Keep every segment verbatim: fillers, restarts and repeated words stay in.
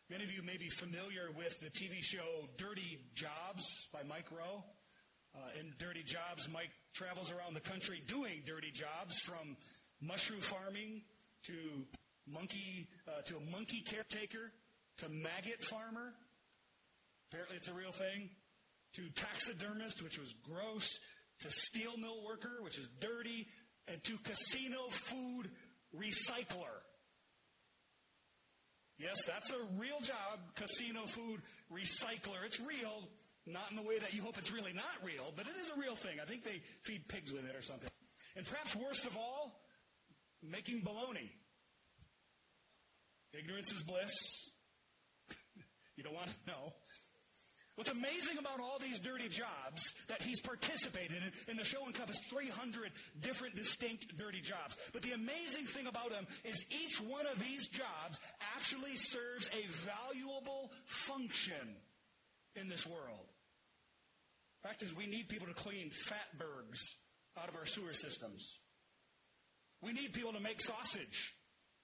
Many of you may be familiar with the T V show Dirty Jobs by Mike Rowe. Uh, in Dirty Jobs, Mike travels around the country doing dirty jobs, from mushroom farming to monkey uh, to a monkey caretaker to maggot farmer. Apparently it's a real thing. To taxidermist, which was gross, to steel mill worker, which is dirty, and to casino food recycler. Yes, that's a real job, casino food recycler. It's real, not in the way that you hope it's really not real, but it is a real thing. I think they feed pigs with it or something. And perhaps worst of all, making bologna. Ignorance is bliss. You don't want to know. What's amazing about all these dirty jobs that he's participated in, and the show encompassed three hundred different distinct dirty jobs. But the amazing thing about them is each one of these jobs actually serves a valuable function in this world. The fact is, we need people to clean fatbergs out of our sewer systems. We need people to make sausage.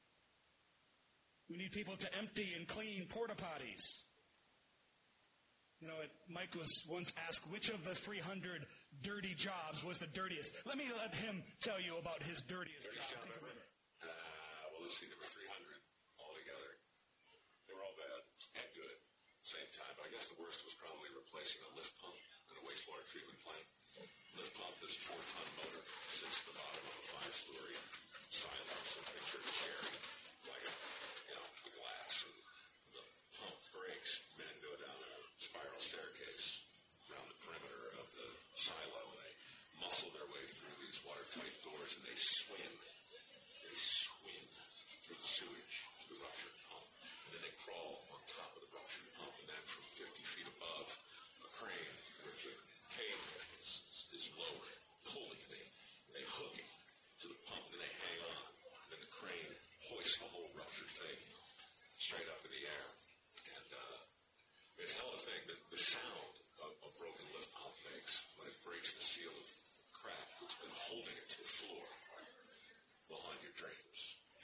We need people to empty and clean porta potties. You know, it, Mike was once asked which of the three hundred dirty jobs was the dirtiest. Let me let him tell you about his dirtiest Dirtiest job. job ever? Uh, well, let's see, there were three hundred altogether. They were all bad and good at the same time. But I guess the worst was probably replacing a lift pump in a wastewater treatment plant. Lift pump, this four-ton motor, sits at the bottom of a five-story silo, so picture a cherry, like a, you know, a glass, and the pump breaks, men go down a spiral staircase around the perimeter of the silo, and they muscle their way through these watertight doors, and they swim. They swim through the sewage to the ruptured pump. And then they crawl on top of the ruptured pump, and then from fifty feet above, a crane with the cable is, is lowered, pulling. They, they hook it to the pump, and then they hang on. And then the crane hoists the whole ruptured thing straight up in the air. And uh, it's a hell of a thing. The, the sound a, a broken lift pump makes when it breaks the seal of crap that's been holding it to the floor will haunt your dreams.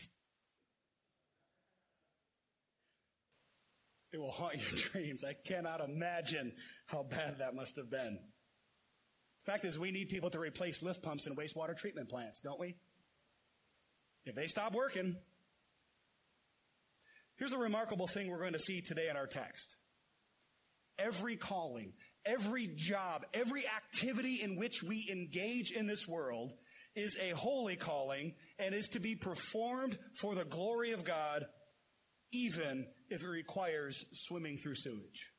It will haunt your dreams. I cannot imagine how bad that must have been. The fact is, we need people to replace lift pumps in wastewater treatment plants, don't we? If they stop working. Here's a remarkable thing we're going to see today in our text. Every calling, every job, every activity in which we engage in this world is a holy calling and is to be performed for the glory of God, even if it requires swimming through sewage.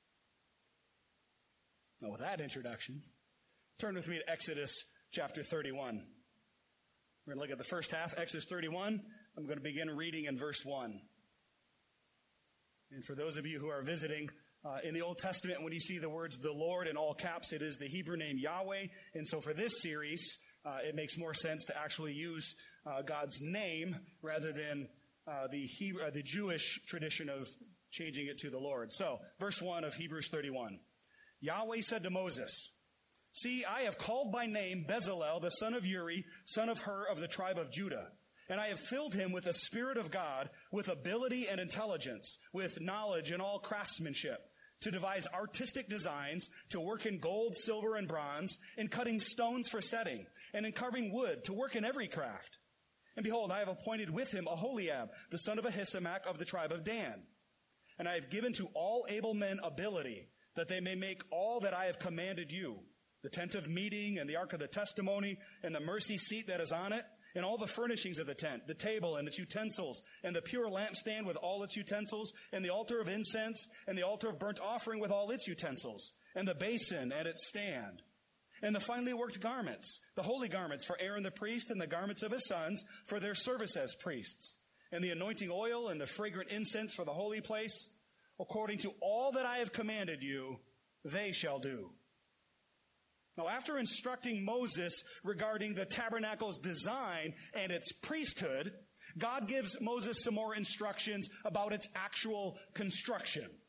Now, with that introduction, turn with me to Exodus chapter thirty-one. We're going to look at the first half, Exodus thirty-one. I'm going to begin reading in verse one. And for those of you who are visiting, uh, in the Old Testament, when you see the words "the Lord" in all caps, it is the Hebrew name Yahweh. And so for this series, uh, it makes more sense to actually use uh, God's name rather than uh, the Hebrew, uh, the Jewish tradition of changing it to the Lord. So, verse one of Hebrews thirty-one. Yahweh said to Moses, "See, I have called by name Bezalel, the son of Uri, son of Hur of the tribe of Judah. And I have filled him with the Spirit of God, with ability and intelligence, with knowledge and all craftsmanship, to devise artistic designs, to work in gold, silver, and bronze, in cutting stones for setting, and in carving wood, to work in every craft. And behold, I have appointed with him Aholiab, the son of Ahisamach of the tribe of Dan. And I have given to all able men ability, that they may make all that I have commanded you, the tent of meeting, and the ark of the testimony, and the mercy seat that is on it, and all the furnishings of the tent, the table and its utensils, and the pure lampstand with all its utensils, and the altar of incense, and the altar of burnt offering with all its utensils, and the basin and its stand, and the finely worked garments, the holy garments for Aaron the priest, and the garments of his sons for their service as priests, and the anointing oil and the fragrant incense for the holy place, according to all that I have commanded you, they shall do." Now, after instructing Moses regarding the tabernacle's design and its priesthood, God gives Moses some more instructions about its actual construction.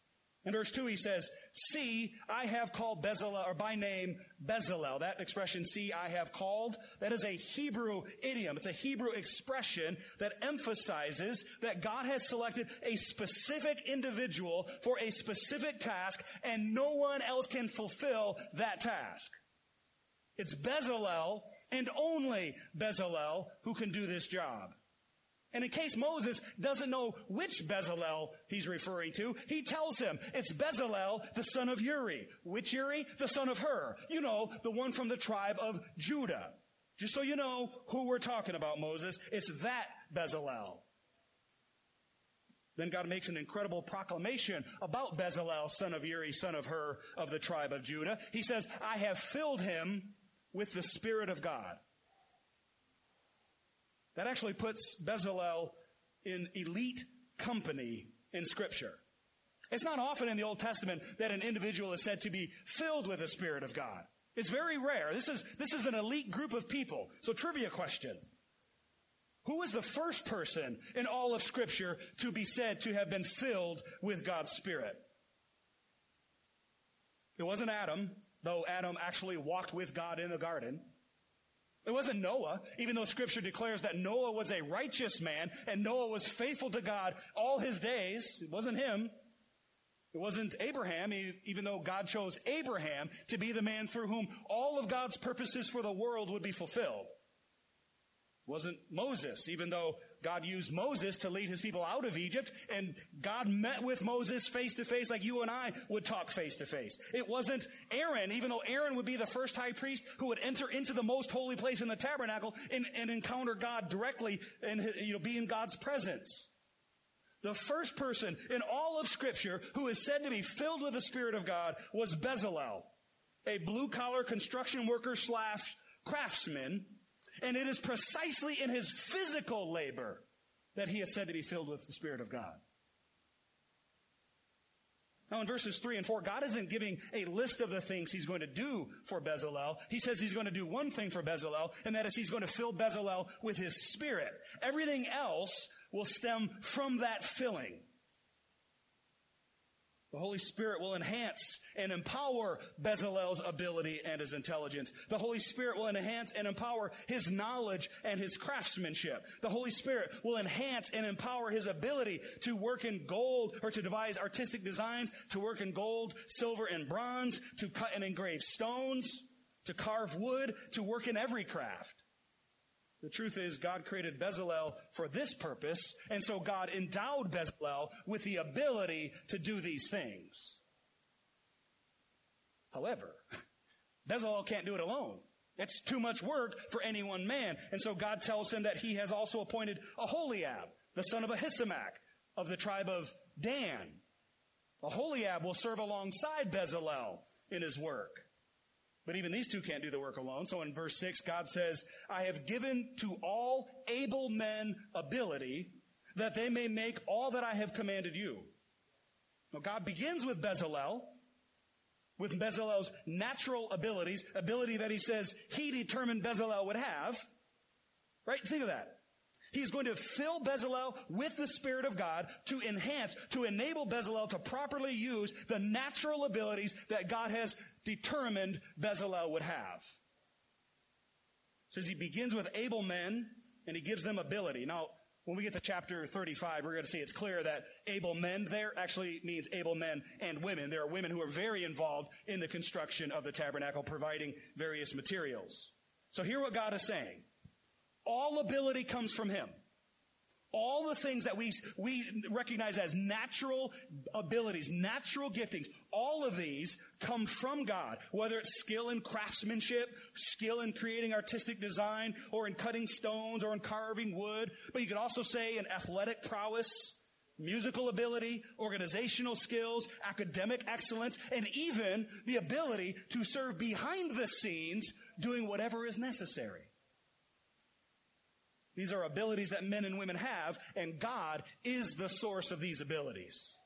In verse two, he says, see, I have called Bezalel, or by name, Bezalel. That expression, see, I have called, that is a Hebrew idiom. It's a Hebrew expression that emphasizes that God has selected a specific individual for a specific task, and no one else can fulfill that task. It's Bezalel, and only Bezalel, who can do this job. And in case Moses doesn't know which Bezalel he's referring to, he tells him it's Bezalel, the son of Uri. Which Uri? The son of Hur. You know, the one from the tribe of Judah. Just so you know who we're talking about, Moses, it's that Bezalel. Then God makes an incredible proclamation about Bezalel, son of Uri, son of Hur, of the tribe of Judah. He says, I have filled him with the Spirit of God. That actually puts Bezalel in elite company in Scripture. It's not often in the Old Testament that an individual is said to be filled with the Spirit of God. It's very rare. This is, this is an elite group of people. So trivia question. Who is the first person in all of Scripture to be said to have been filled with God's Spirit? It wasn't Adam, though Adam actually walked with God in the garden. It wasn't Noah, even though Scripture declares that Noah was a righteous man and Noah was faithful to God all his days. It wasn't him. It wasn't Abraham, even though God chose Abraham to be the man through whom all of God's purposes for the world would be fulfilled. It wasn't Moses, even though God used Moses to lead his people out of Egypt, and God met with Moses face to face like you and I would talk face to face. It wasn't Aaron, even though Aaron would be the first high priest who would enter into the most holy place in the tabernacle and, and encounter God directly and, you know, be in God's presence. The first person in all of Scripture who is said to be filled with the Spirit of God was Bezalel, a blue-collar construction worker slash craftsman. And it is precisely in his physical labor that he is said to be filled with the Spirit of God. Now in verses three and four, God isn't giving a list of the things he's going to do for Bezalel. He says he's going to do one thing for Bezalel, and that is he's going to fill Bezalel with his Spirit. Everything else will stem from that filling. The Holy Spirit will enhance and empower Bezalel's ability and his intelligence. The Holy Spirit will enhance and empower his knowledge and his craftsmanship. The Holy Spirit will enhance and empower his ability to work in gold or to devise artistic designs, to work in gold, silver, and bronze, to cut and engrave stones, to carve wood, to work in every craft. The truth is, God created Bezalel for this purpose, and so God endowed Bezalel with the ability to do these things. However, Bezalel can't do it alone. It's too much work for any one man, and so God tells him that he has also appointed Aholiab, the son of Ahisamach, of the tribe of Dan. Aholiab will serve alongside Bezalel in his work. But even these two can't do the work alone. So in verse six, God says, I have given to all able men ability that they may make all that I have commanded you. Now God begins with Bezalel, with Bezalel's natural abilities, ability that he says he determined Bezalel would have. Right? Think of that. He's going to fill Bezalel with the Spirit of God to enhance, to enable Bezalel to properly use the natural abilities that God has determined Bezalel would have. It says he begins with able men and he gives them ability. Now, when we get to chapter thirty-five, we're going to see it's clear that able men there actually means able men and women. There are women who are very involved in the construction of the tabernacle, providing various materials. So hear what God is saying. All ability comes from him. All the things that we, we recognize as natural abilities, natural giftings, all of these come from God, whether it's skill in craftsmanship, skill in creating artistic design, or in cutting stones, or in carving wood. But you could also say in athletic prowess, musical ability, organizational skills, academic excellence, and even the ability to serve behind the scenes doing whatever is necessary. These are abilities that men and women have, and God is the source of these abilities.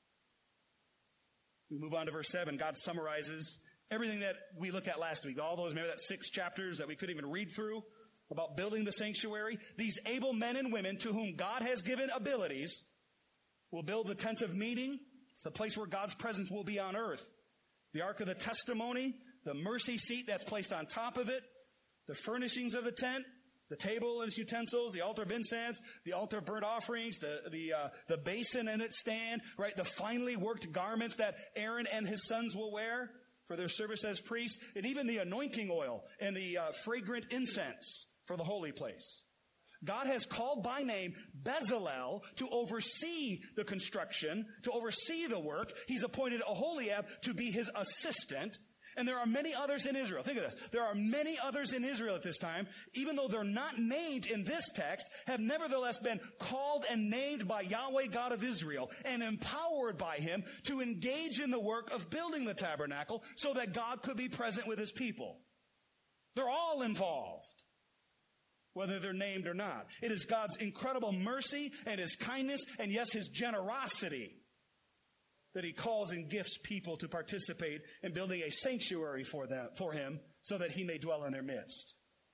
We move on to verse seven. God summarizes everything that we looked at last week. All those, remember that six chapters that we couldn't even read through about building the sanctuary? These able men and women to whom God has given abilities will build the tent of meeting It's the place where God's presence will be on earth. The Ark of the Testimony, the mercy seat that's placed on top of it, the furnishings of the tent, the table and its utensils, the altar of incense, the altar of burnt offerings, the the uh, the basin and its stand, right? The finely worked garments that Aaron and his sons will wear for their service as priests, and even the anointing oil and the uh, fragrant incense for the holy place. God has called by name Bezalel to oversee the construction, to oversee the work. He's appointed Aholiab to be his assistant. And there are many others in Israel. Think of this. There are many others in Israel at this time, even though they're not named in this text, have nevertheless been called and named by Yahweh God of Israel and empowered by him to engage in the work of building the tabernacle so that God could be present with his people. They're all involved, whether they're named or not. It is God's incredible mercy and his kindness and, yes, his generosity that he calls and gifts people to participate in building a sanctuary for them, for him, so that he may dwell in their midst.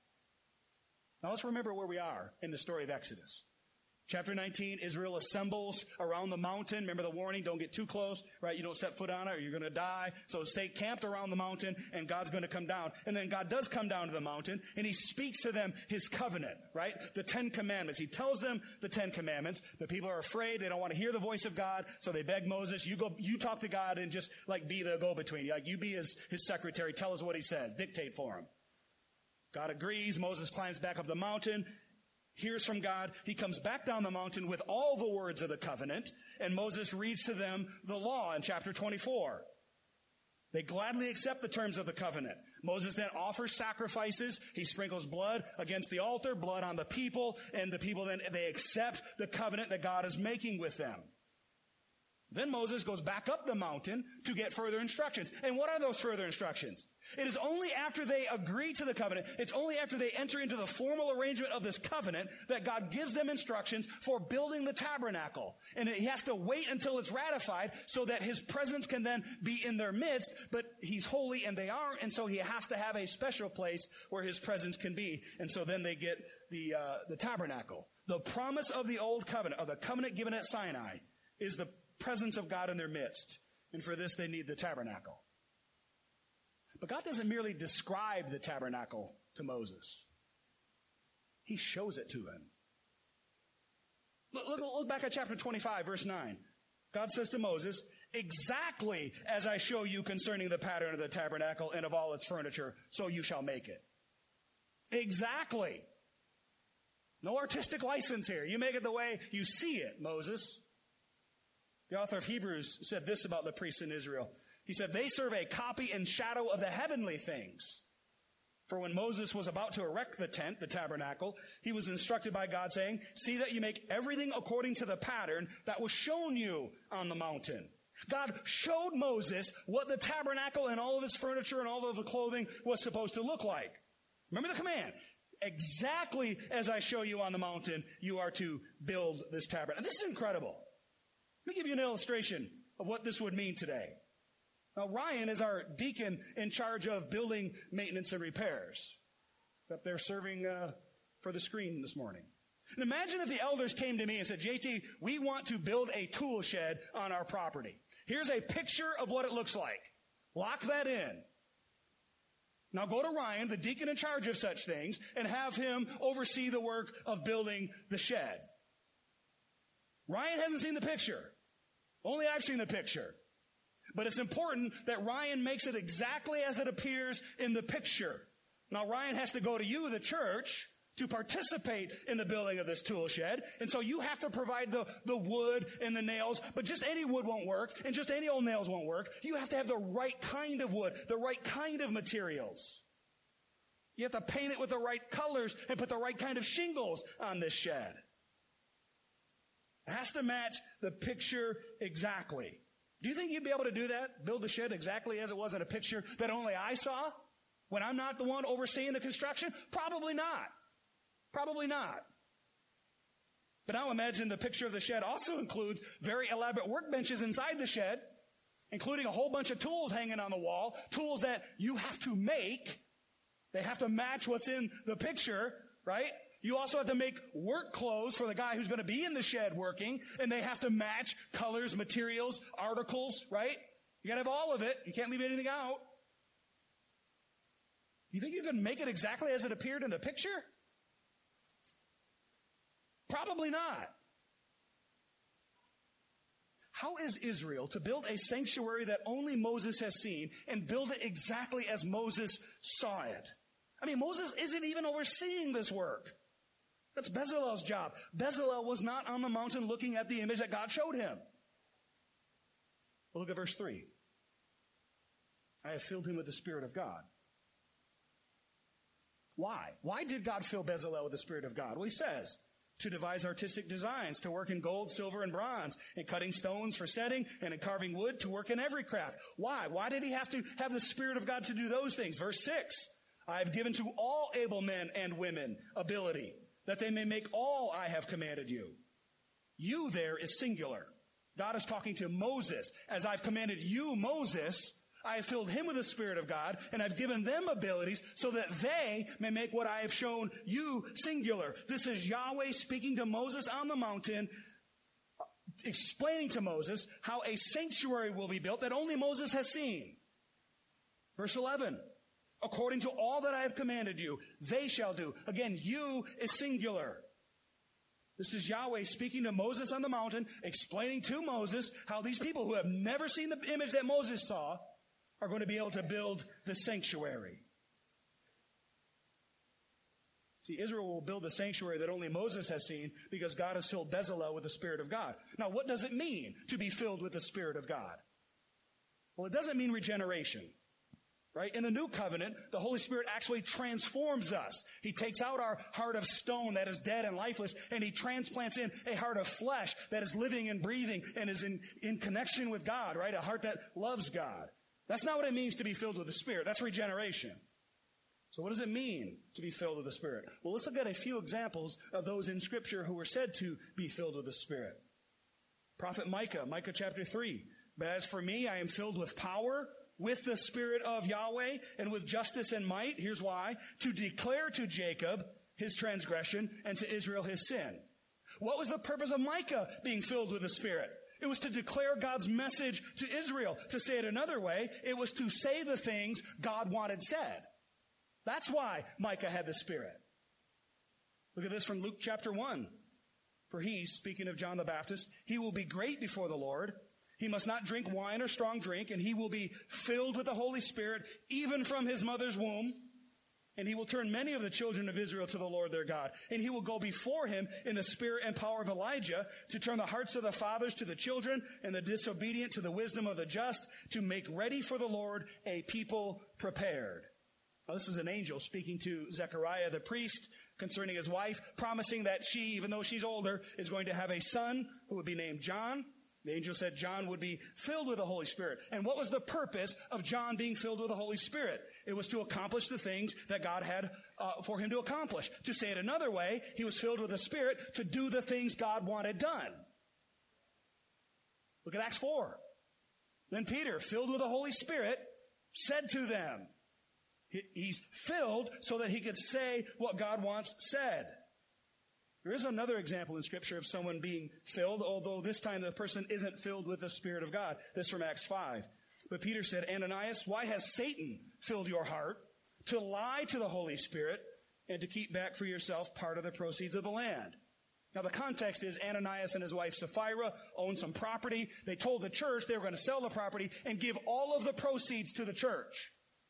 Now let's remember where we are in the story of Exodus. Chapter nineteen, Israel assembles around the mountain. Remember the warning, don't get too close, right? You don't set foot on it or you're going to die. So stay camped around the mountain and God's going to come down. And then God does come down to the mountain and he speaks to them his covenant, right? The Ten Commandments. He tells them the Ten Commandments. The people are afraid. They don't want to hear the voice of God. So they beg Moses, you go, you talk to God and just like be the go-between. Like you be his, his secretary. Tell us what he says. Dictate for him. God agrees. Moses climbs back up the mountain, hears from God. He comes back down the mountain with all the words of the covenant, and Moses reads to them the law in chapter twenty-four. They gladly accept the terms of the covenant. Moses then offers sacrifices. He sprinkles blood against the altar, blood on the people, and the people then, they accept the covenant that God is making with them. Then Moses goes back up the mountain to get further instructions. And what are those further instructions? It is only after they agree to the covenant, it's only after they enter into the formal arrangement of this covenant that God gives them instructions for building the tabernacle. And he has to wait until it's ratified so that his presence can then be in their midst, but he's holy and they aren't, and so he has to have a special place where his presence can be. And so then they get the uh, the tabernacle. The promise of the old covenant, of the covenant given at Sinai, is the presence of God in their midst. And for this, they need the tabernacle. But God doesn't merely describe the tabernacle to Moses. He shows it to him. Look, look, look back at chapter twenty-five, verse nine. God says to Moses, exactly as I show you concerning the pattern of the tabernacle and of all its furniture, so you shall make it. Exactly. No artistic license here. You make it the way you see it, Moses. The author of Hebrews said this about the priests in Israel. He said, they serve a copy and shadow of the heavenly things. For when Moses was about to erect the tent, the tabernacle, he was instructed by God saying, see that you make everything according to the pattern that was shown you on the mountain. God showed Moses what the tabernacle and all of its furniture and all of the clothing was supposed to look like. Remember the command. Exactly as I show you on the mountain, you are to build this tabernacle. This is incredible. Let me give you an illustration of what this would mean today. Now, Ryan is our deacon in charge of building maintenance and repairs. He's up there serving uh, for the screen this morning. And imagine if the elders came to me and said, J T, we want to build a tool shed on our property. Here's a picture of what it looks like. Lock that in. Now go to Ryan, the deacon in charge of such things, and have him oversee the work of building the shed. Ryan hasn't seen the picture. Only I've seen the picture. But it's important that Ryan makes it exactly as it appears in the picture. Now Ryan has to go to you, the church, to participate in the building of this tool shed. And so you have to provide the, the wood and the nails, but just any wood won't work, and just any old nails won't work. You have to have the right kind of wood, the right kind of materials. You have to paint it with the right colors and put the right kind of shingles on this shed. It has to match the picture exactly. Do you think you'd be able to do that? Build the shed exactly as it was in a picture that only I saw when I'm not the one overseeing the construction? Probably not. Probably not. But now imagine the picture of the shed also includes very elaborate workbenches inside the shed, including a whole bunch of tools hanging on the wall, tools that you have to make. They have to match what's in the picture, right? You also have to make work clothes for the guy who's going to be in the shed working, and they have to match colors, materials, articles, right? You got to have all of it. You can't leave anything out. You think you can make it exactly as it appeared in the picture? Probably not. How is Israel to build a sanctuary that only Moses has seen and build it exactly as Moses saw it? I mean, Moses isn't even overseeing this work. That's Bezalel's job. Bezalel was not on the mountain looking at the image that God showed him. Well, look at verse three. I have filled him with the Spirit of God. Why? Why did God fill Bezalel with the Spirit of God? Well, he says, to devise artistic designs, to work in gold, silver, and bronze, in cutting stones for setting, and in carving wood, to work in every craft. Why? Why did he have to have the Spirit of God to do those things? Verse six, I have given to all able men and women ability, that they may make all I have commanded you. You there is singular. God is talking to Moses. As I've commanded you, Moses, I have filled him with the Spirit of God, and I've given them abilities so that they may make what I have shown you singular. This is Yahweh speaking to Moses on the mountain, explaining to Moses how a sanctuary will be built that only Moses has seen. Verse eleven, according to all that I have commanded you, they shall do. Again, you is singular. This is Yahweh speaking to Moses on the mountain, explaining to Moses how these people who have never seen the image that Moses saw are going to be able to build the sanctuary. See, Israel will build the sanctuary that only Moses has seen because God has filled Bezalel with the Spirit of God. Now, what does it mean to be filled with the Spirit of God? Well, it doesn't mean regeneration. Right? In the new covenant, the Holy Spirit actually transforms us. He takes out our heart of stone that is dead and lifeless, and he transplants in a heart of flesh that is living and breathing and is in, in connection with God, right? A heart that loves God. That's not what it means to be filled with the Spirit. That's regeneration. So what does it mean to be filled with the Spirit? Well, let's look at a few examples of those in Scripture who were said to be filled with the Spirit. Prophet Micah, Micah chapter three. But as for me, I am filled with power, with the Spirit of Yahweh, and with justice and might. Here's why. To declare to Jacob his transgression and to Israel his sin. What was the purpose of Micah being filled with the Spirit? It was to declare God's message to Israel. To say it another way, it was to say the things God wanted said. That's why Micah had the Spirit. Look at this from Luke chapter one. For he, speaking of John the Baptist, he will be great before the Lord. He must not drink wine or strong drink, and he will be filled with the Holy Spirit, even from his mother's womb. And he will turn many of the children of Israel to the Lord their God. And he will go before him in the spirit and power of Elijah to turn the hearts of the fathers to the children and the disobedient to the wisdom of the just, to make ready for the Lord a people prepared. Now, this is an angel speaking to Zechariah the priest concerning his wife, promising that she, even though she's older, is going to have a son who would be named John. The angel said John would be filled with the Holy Spirit. And what was the purpose of John being filled with the Holy Spirit? It was to accomplish the things that God had uh, for him to accomplish. To say it another way, he was filled with the Spirit to do the things God wanted done. Look at Acts four. Then Peter, filled with the Holy Spirit, said to them, he, he's filled so that he could say what God wants said. There is another example in Scripture of someone being filled, although this time the person isn't filled with the Spirit of God. This from Acts five. But Peter said, Ananias, why has Satan filled your heart to lie to the Holy Spirit and to keep back for yourself part of the proceeds of the land? Now the context is Ananias and his wife Sapphira owned some property. They told the church they were going to sell the property and give all of the proceeds to the church.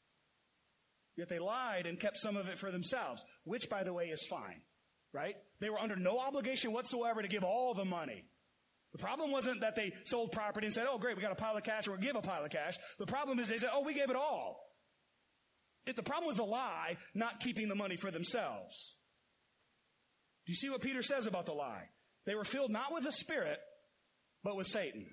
Yet they lied and kept some of it for themselves, which, by the way, is fine. Right? They were under no obligation whatsoever to give all the money. The problem wasn't that they sold property and said, oh, great, we got a pile of cash, or we'll give a pile of cash. The problem is they said, oh, we gave it all. It, the problem was the lie, not keeping the money for themselves. Do you see what Peter says about the lie? They were filled not with the Spirit, but with Satan.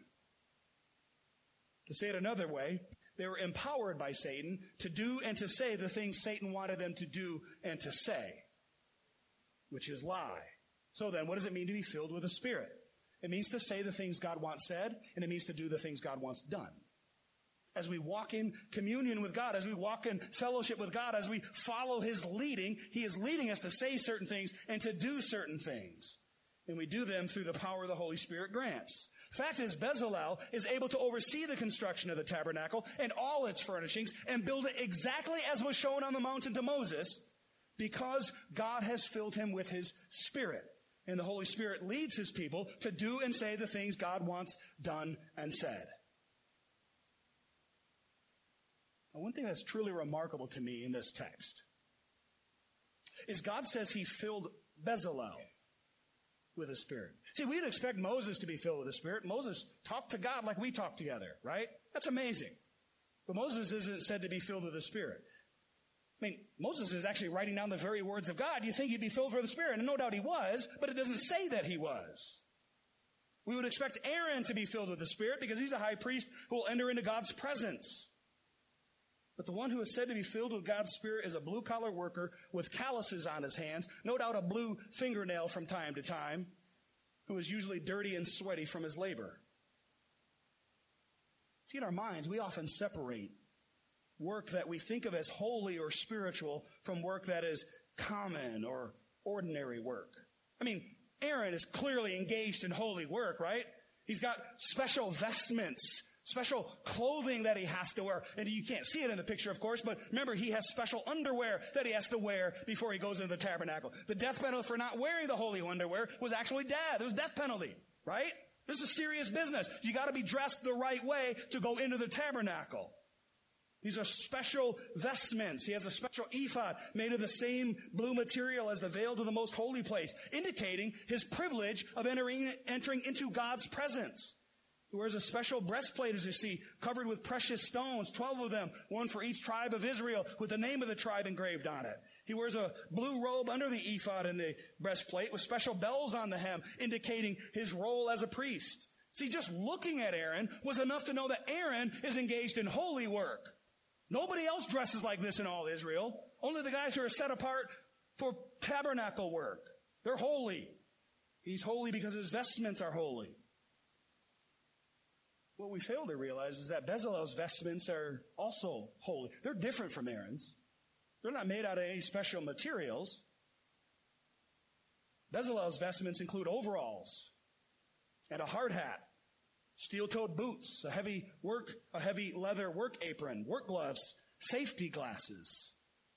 To say it another way, they were empowered by Satan to do and to say the things Satan wanted them to do and to say, which is lie. So then, what does it mean to be filled with the Spirit? It means to say the things God wants said, and it means to do the things God wants done. as we walk in communion with God, as we walk in fellowship with God, as we follow his leading, he is leading us to say certain things and to do certain things. And we do them through the power the Holy Spirit grants. The fact is, Bezalel is able to oversee the construction of the tabernacle and all its furnishings and build it exactly as was shown on the mountain to Moses, because God has filled him with his Spirit. And the Holy Spirit leads his people to do and say the things God wants done and said. Now, one thing that's truly remarkable to me in this text is God says he filled Bezalel with his Spirit. See, we'd expect Moses to be filled with the Spirit. Moses talked to God like we talk together, right? That's amazing. But Moses isn't said to be filled with the Spirit. I mean, Moses is actually writing down the very words of God. You think he'd be filled with the Spirit, and no doubt he was, but it doesn't say that he was. We would expect Aaron to be filled with the Spirit because he's a high priest who will enter into God's presence. But the one who is said to be filled with God's Spirit is a blue-collar worker with calluses on his hands, no doubt a blue fingernail from time to time, who is usually dirty and sweaty from his labor. See, in our minds, we often separate work that we think of as holy or spiritual from work that is common or ordinary work. I mean, Aaron is clearly engaged in holy work, right? He's got special vestments, special clothing that he has to wear. And you can't see it in the picture, of course, but remember, he has special underwear that he has to wear before he goes into the tabernacle. The death penalty for not wearing the holy underwear was actually death. It was death penalty, right? This is serious business. You got to be dressed the right way to go into the tabernacle. These are special vestments. He has a special ephod made of the same blue material as the veil to the most holy place, indicating his privilege of entering, entering into God's presence. He wears a special breastplate, as you see, covered with precious stones, twelve of them, one for each tribe of Israel, with the name of the tribe engraved on it. He wears a blue robe under the ephod and the breastplate with special bells on the hem, indicating his role as a priest. See, just looking at Aaron was enough to know that Aaron is engaged in holy work. Nobody else dresses like this in all Israel. Only the guys who are set apart for tabernacle work. They're holy. He's holy because his vestments are holy. What we fail to realize is that Bezalel's vestments are also holy. They're different from Aaron's. They're not made out of any special materials. Bezalel's vestments include overalls and a hard hat, steel-toed boots, a heavy work, a heavy leather work apron, work gloves, safety glasses.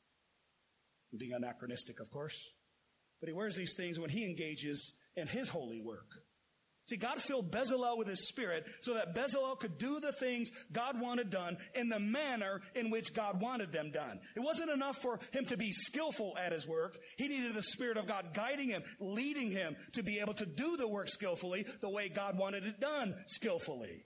I'm being anachronistic, of course. But he wears these things when he engages in his holy work. See, God filled Bezalel with his Spirit so that Bezalel could do the things God wanted done in the manner in which God wanted them done. It wasn't enough for him to be skillful at his work. He needed the Spirit of God guiding him, leading him to be able to do the work skillfully the way God wanted it done skillfully.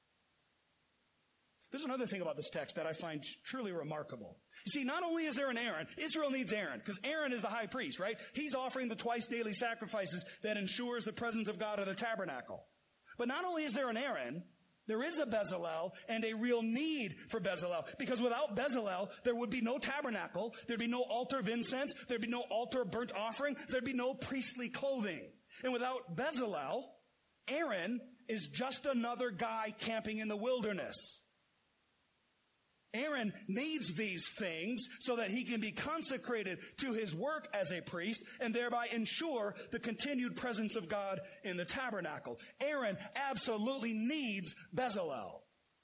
There's another thing about this text that I find truly remarkable. You see, not only is there an Aaron, Israel needs Aaron, because Aaron is the high priest, right? He's offering the twice daily sacrifices that ensures the presence of God in the tabernacle. But not only is there an Aaron, there is a Bezalel and a real need for Bezalel, because without Bezalel, there would be no tabernacle, there'd be no altar of incense, there'd be no altar of burnt offering, there'd be no priestly clothing. And without Bezalel, Aaron is just another guy camping in the wilderness. Aaron needs these things so that he can be consecrated to his work as a priest and thereby ensure the continued presence of God in the tabernacle. Aaron absolutely needs Bezalel.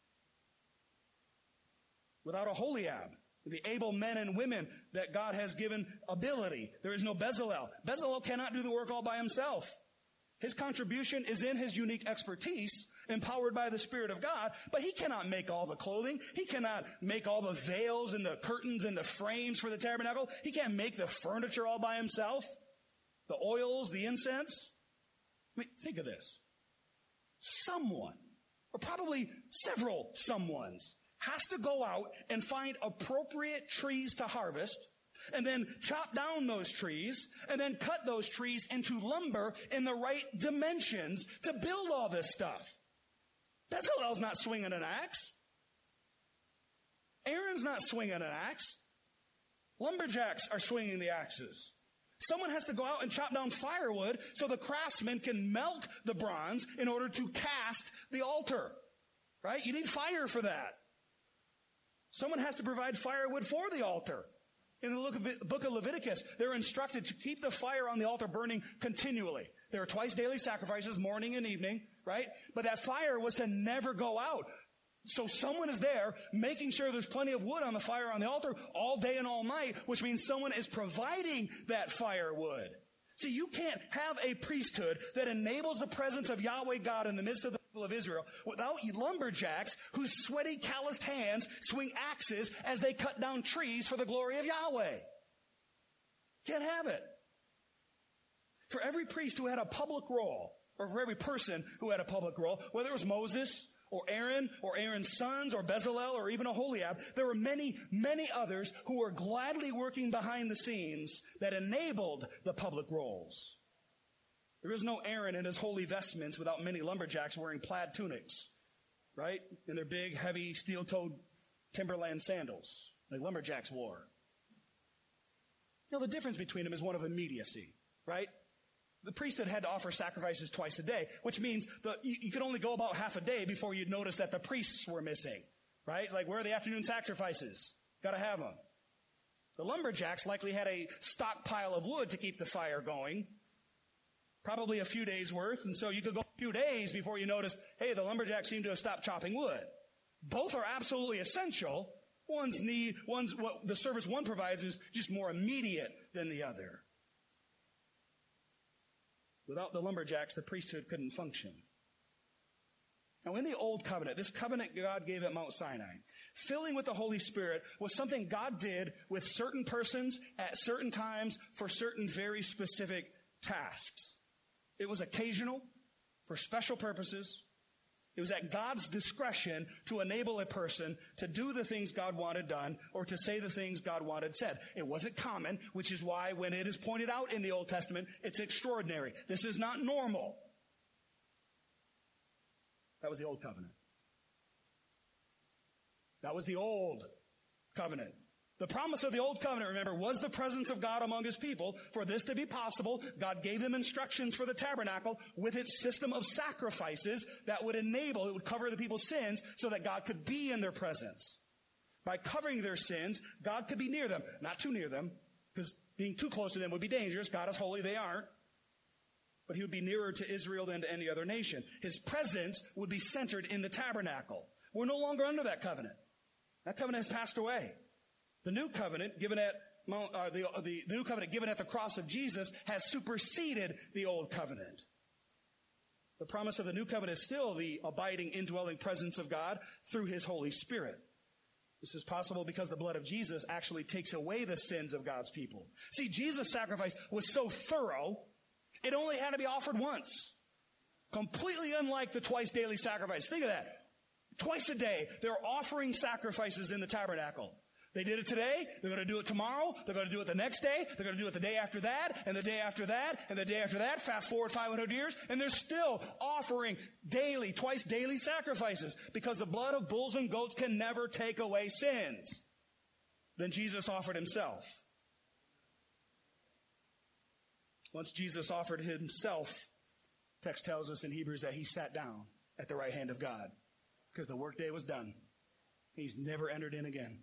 Without a Aholiab, the able men and women that God has given ability, there is no Bezalel. Bezalel cannot do the work all by himself. His contribution is in his unique expertise, empowered by the Spirit of God, but he cannot make all the clothing. He cannot make all the veils and the curtains and the frames for the tabernacle. He can't make the furniture all by himself, the oils, the incense. I mean, think of this. Someone, or probably several someones, has to go out and find appropriate trees to harvest, and then chop down those trees, and then cut those trees into lumber in the right dimensions to build all this stuff. Bezalel's not swinging an axe. Aaron's not swinging an axe. Lumberjacks are swinging the axes. Someone has to go out and chop down firewood so the craftsmen can melt the bronze in order to cast the altar. Right? You need fire for that. Someone has to provide firewood for the altar. In the book of Leviticus, they're instructed to keep the fire on the altar burning continually. There are twice daily sacrifices, morning and evening, right? But that fire was to never go out. So someone is there making sure there's plenty of wood on the fire on the altar all day and all night, which means someone is providing that firewood. See, you can't have a priesthood that enables the presence of Yahweh God in the midst of the people of Israel without lumberjacks whose sweaty, calloused hands swing axes as they cut down trees for the glory of Yahweh. Can't have it. For every priest who had a public role, or for every person who had a public role, whether it was Moses or Aaron or Aaron's sons or Bezalel or even Aholiab, there were many, many others who were gladly working behind the scenes that enabled the public roles. There is no Aaron in his holy vestments without many lumberjacks wearing plaid tunics, right? In their big, heavy, steel-toed Timberland sandals like lumberjacks wore. Now, the difference between them is one of immediacy, right? The priesthood had to offer sacrifices twice a day, which means the, you, you could only go about half a day before you'd notice that the priests were missing, right? Like, where are the afternoon sacrifices? Got to have them. The lumberjacks likely had a stockpile of wood to keep the fire going, probably a few days worth, and so you could go a few days before you notice, hey, the lumberjacks seem to have stopped chopping wood. Both are absolutely essential. One's need, one's what the service one provides is just more immediate than the other. Without the lumberjacks, the priesthood couldn't function. Now, in the Old Covenant, this covenant God gave at Mount Sinai, filling with the Holy Spirit was something God did with certain persons at certain times for certain very specific tasks. It was occasional, for special purposes. It was at God's discretion to enable a person to do the things God wanted done or to say the things God wanted said. It wasn't common, which is why when it is pointed out in the Old Testament, it's extraordinary. This is not normal. That was the Old Covenant. That was the Old Covenant. The promise of the Old Covenant, remember, was the presence of God among his people. For this to be possible, God gave them instructions for the tabernacle with its system of sacrifices that would enable, it would cover the people's sins so that God could be in their presence. By covering their sins, God could be near them. Not too near them, because being too close to them would be dangerous. God is holy, they aren't. But he would be nearer to Israel than to any other nation. His presence would be centered in the tabernacle. We're no longer under that covenant. That covenant has passed away. The new covenant given at Mount, uh, the, the, the new covenant given at the cross of Jesus has superseded the old covenant. The promise of the new covenant is still the abiding, indwelling presence of God through his Holy Spirit. This is possible because the blood of Jesus actually takes away the sins of God's people. See, Jesus' sacrifice was so thorough, it only had to be offered once. Completely unlike the twice daily sacrifice. Think of that. Twice a day, they're offering sacrifices in the tabernacle. They did it today, they're going to do it tomorrow, they're going to do it the next day, they're going to do it the day after that, and the day after that, and the day after that, fast forward five hundred years, and they're still offering daily, twice daily sacrifices, because the blood of bulls and goats can never take away sins. Then Jesus offered himself. Once Jesus offered himself, text tells us in Hebrews that he sat down at the right hand of God, because the workday was done. He's never entered in again.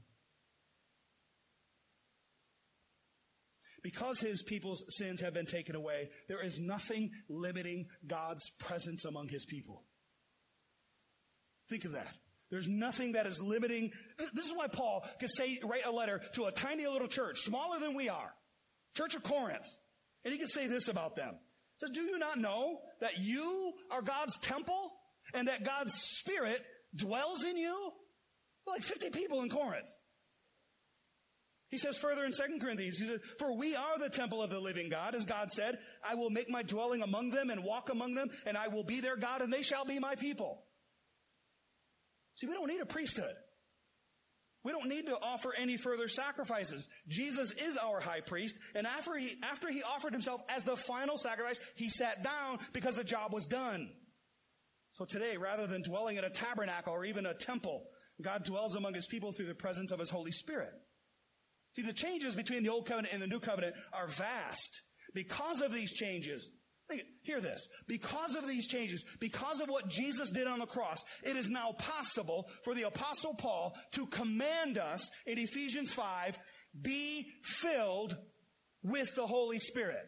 Because his people's sins have been taken away, there is nothing limiting God's presence among his people. Think of that. There's nothing that is limiting. This is why Paul could say, write a letter to a tiny little church, smaller than we are, Church of Corinth. And he could say this about them. He says, do you not know that you are God's temple and that God's Spirit dwells in you? Like fifty people in Corinth. He says further in Second Corinthians, he says, for we are the temple of the living God. As God said, I will make my dwelling among them and walk among them, and I will be their God, and they shall be my people. See, we don't need a priesthood. We don't need to offer any further sacrifices. Jesus is our high priest, and after he, after he offered himself as the final sacrifice, he sat down because the job was done. So today, rather than dwelling in a tabernacle or even a temple, God dwells among his people through the presence of his Holy Spirit. See, the changes between the Old Covenant and the New Covenant are vast. Because of these changes, Think, hear this. Because of these changes, because of what Jesus did on the cross, it is now possible for the Apostle Paul to command us in Ephesians five, be filled with the Holy Spirit.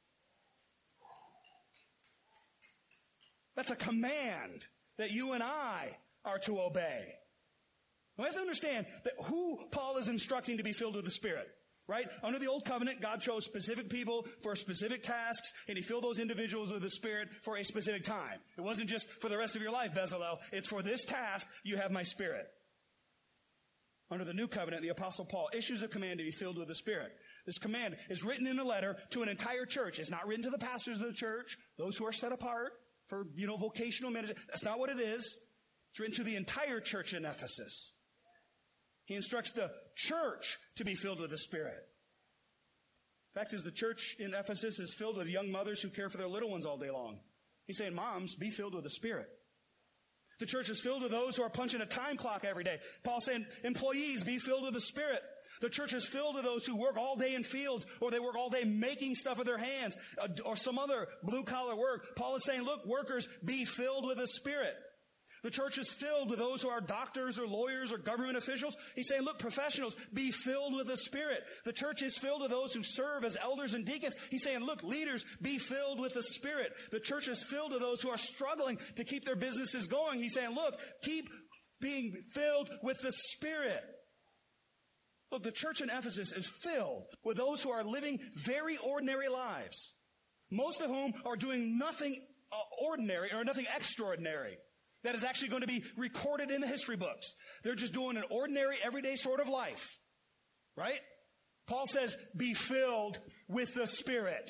That's a command that you and I are to obey. We have to understand that who Paul is instructing to be filled with the Spirit. Right? Under the Old Covenant, God chose specific people for specific tasks, and He filled those individuals with the Spirit for a specific time. It wasn't just for the rest of your life, Bezalel. It's for this task, you have my Spirit. Under the New Covenant, the Apostle Paul issues a command to be filled with the Spirit. This command is written in a letter to an entire church. It's not written to the pastors of the church, those who are set apart for, you know, vocational ministry. That's not what it is. It's written to the entire church in Ephesus. He instructs the church to be filled with the Spirit. The fact is, the church in Ephesus is filled with young mothers who care for their little ones all day long. He's saying, moms, be filled with the Spirit. The church is filled with those who are punching a time clock every day. Paul's saying, employees, be filled with the Spirit. The church is filled with those who work all day in fields, or they work all day making stuff with their hands, or some other blue-collar work. Paul is saying, look, workers, be filled with the Spirit. The church is filled with those who are doctors or lawyers or government officials. He's saying, look, professionals, be filled with the Spirit. The church is filled with those who serve as elders and deacons. He's saying, look, leaders, be filled with the Spirit. The church is filled with those who are struggling to keep their businesses going. He's saying, look, keep being filled with the Spirit. Look, the church in Ephesus is filled with those who are living very ordinary lives, most of whom are doing nothing uh, ordinary or nothing extraordinary that is actually going to be recorded in the history books. They're just doing an ordinary, everyday sort of life. Right? Paul says, be filled with the Spirit.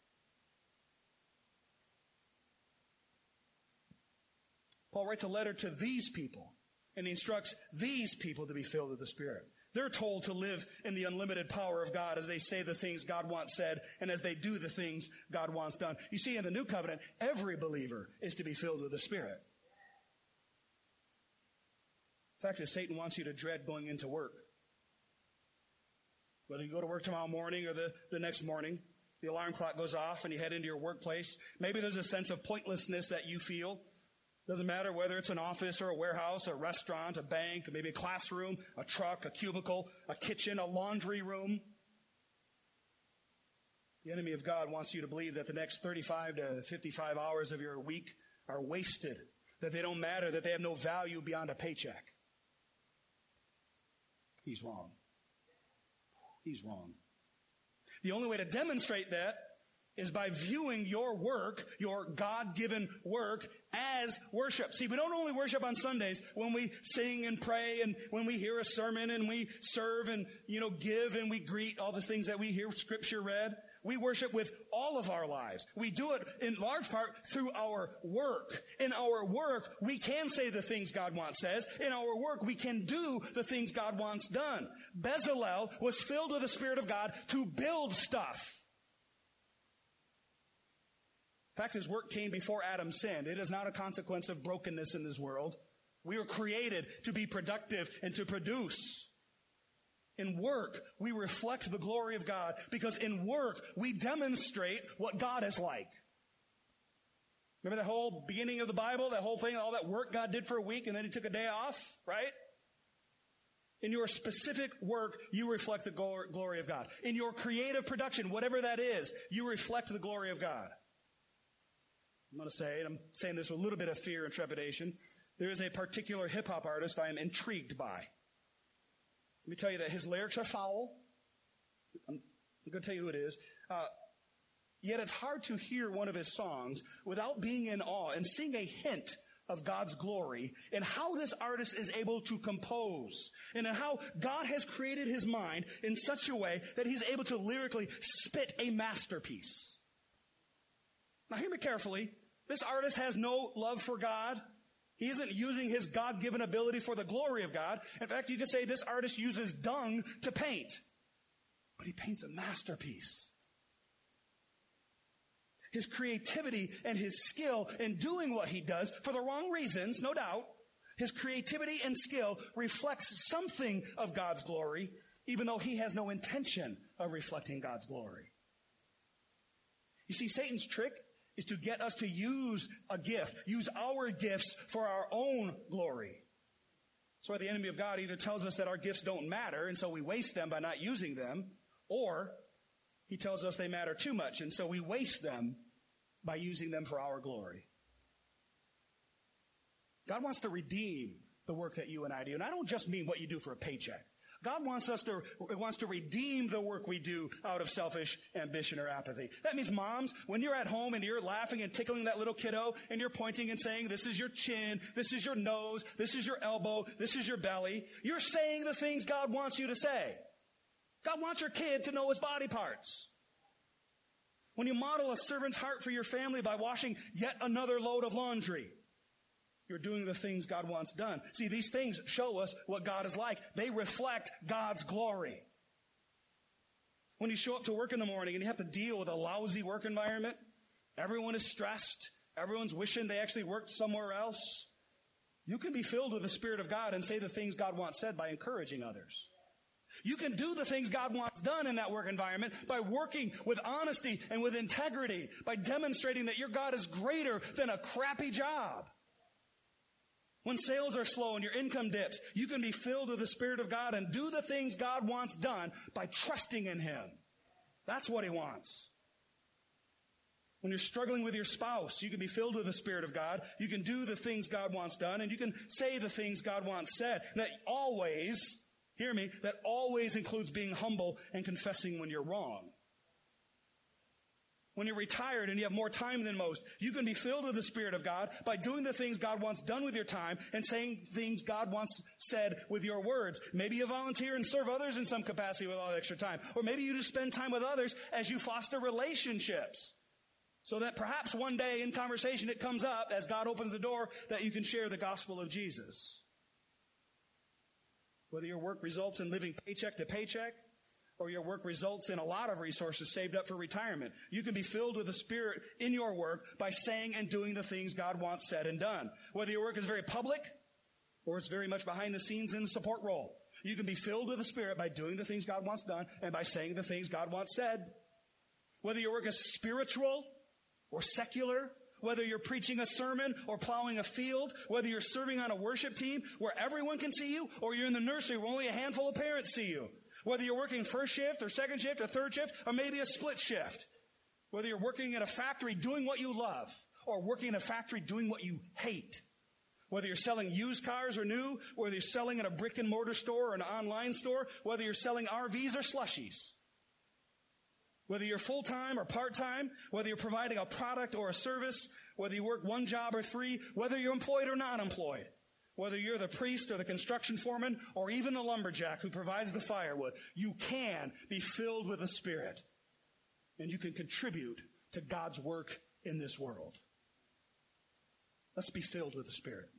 Paul writes a letter to these people, and he instructs these people to be filled with the Spirit. They're told to live in the unlimited power of God as they say the things God wants said and as they do the things God wants done. You see, in the New Covenant, every believer is to be filled with the Spirit. The fact is, Satan wants you to dread going into work. Whether you go to work tomorrow morning or the, the next morning, the alarm clock goes off and you head into your workplace. Maybe there's a sense of pointlessness that you feel. Doesn't matter whether it's an office or a warehouse, a restaurant, a bank, maybe a classroom, a truck, a cubicle, a kitchen, a laundry room. The enemy of God wants you to believe that the next thirty-five to fifty-five hours of your week are wasted, that they don't matter, that they have no value beyond a paycheck. He's wrong. He's wrong. The only way to demonstrate that is by viewing your work, your God-given work, as worship. See, we don't only worship on Sundays when we sing and pray and when we hear a sermon and we serve and, you know, give and we greet, all the things that we hear Scripture read. We worship with all of our lives. We do it in large part through our work. In our work, we can say the things God wants says. In our work, we can do the things God wants done. Bezalel was filled with the Spirit of God to build stuff. In fact, his work came before Adam sinned. It is not a consequence of brokenness in this world. We were created to be productive and to produce. In work, we reflect the glory of God because in work, we demonstrate what God is like. Remember the whole beginning of the Bible, that whole thing, all that work God did for a week and then He took a day off, right? In your specific work, you reflect the glory of God. In your creative production, whatever that is, you reflect the glory of God. I'm going to say, and I'm saying this with a little bit of fear and trepidation, there is a particular hip-hop artist I am intrigued by. Let me tell you that his lyrics are foul. I'm, I'm going to tell you who it is. Uh, yet it's hard to hear one of his songs without being in awe and seeing a hint of God's glory and how this artist is able to compose and how God has created his mind in such a way that he's able to lyrically spit a masterpiece. Now hear me carefully. This artist has no love for God. He isn't using his God-given ability for the glory of God. In fact, you could say this artist uses dung to paint. But he paints a masterpiece. His creativity and his skill in doing what he does, for the wrong reasons, no doubt, his creativity and skill reflects something of God's glory, even though he has no intention of reflecting God's glory. You see, Satan's trick is to get us to use a gift, use our gifts for our own glory. That's why the enemy of God either tells us that our gifts don't matter, and so we waste them by not using them, or he tells us they matter too much, and so we waste them by using them for our glory. God wants to redeem the work that you and I do. And I don't just mean what you do for a paycheck. God wants us to, wants to redeem the work we do out of selfish ambition or apathy. That means moms, when you're at home and you're laughing and tickling that little kiddo and you're pointing and saying, this is your chin, this is your nose, this is your elbow, this is your belly, you're saying the things God wants you to say. God wants your kid to know his body parts. When you model a servant's heart for your family by washing yet another load of laundry, you're doing the things God wants done. See, these things show us what God is like. They reflect God's glory. When you show up to work in the morning and you have to deal with a lousy work environment, everyone is stressed, everyone's wishing they actually worked somewhere else, you can be filled with the Spirit of God and say the things God wants said by encouraging others. You can do the things God wants done in that work environment by working with honesty and with integrity, by demonstrating that your God is greater than a crappy job. When sales are slow and your income dips, you can be filled with the Spirit of God and do the things God wants done by trusting in him. That's what he wants. When you're struggling with your spouse, you can be filled with the Spirit of God. You can do the things God wants done, and you can say the things God wants said. That always, hear me, that always includes being humble and confessing when you're wrong. When you're retired and you have more time than most, you can be filled with the Spirit of God by doing the things God wants done with your time and saying things God wants said with your words. Maybe you volunteer and serve others in some capacity with all that extra time. Or maybe you just spend time with others as you foster relationships. So that perhaps one day in conversation it comes up as God opens the door that you can share the gospel of Jesus. Whether your work results in living paycheck to paycheck, or your work results in a lot of resources saved up for retirement, you can be filled with the Spirit in your work by saying and doing the things God wants said and done. Whether your work is very public or it's very much behind the scenes in the support role, you can be filled with the Spirit by doing the things God wants done and by saying the things God wants said. Whether your work is spiritual or secular, whether you're preaching a sermon or plowing a field, whether you're serving on a worship team where everyone can see you, or you're in the nursery where only a handful of parents see you. Whether you're working first shift or second shift or third shift or maybe a split shift. Whether you're working in a factory doing what you love or working in a factory doing what you hate. Whether you're selling used cars or new, whether you're selling in a brick and mortar store or an online store, whether you're selling R Vs or slushies. Whether you're full-time or part-time, whether you're providing a product or a service, whether you work one job or three, whether you're employed or not employed. Whether you're the priest or the construction foreman or even the lumberjack who provides the firewood, you can be filled with the Spirit. And you can contribute to God's work in this world. Let's be filled with the Spirit.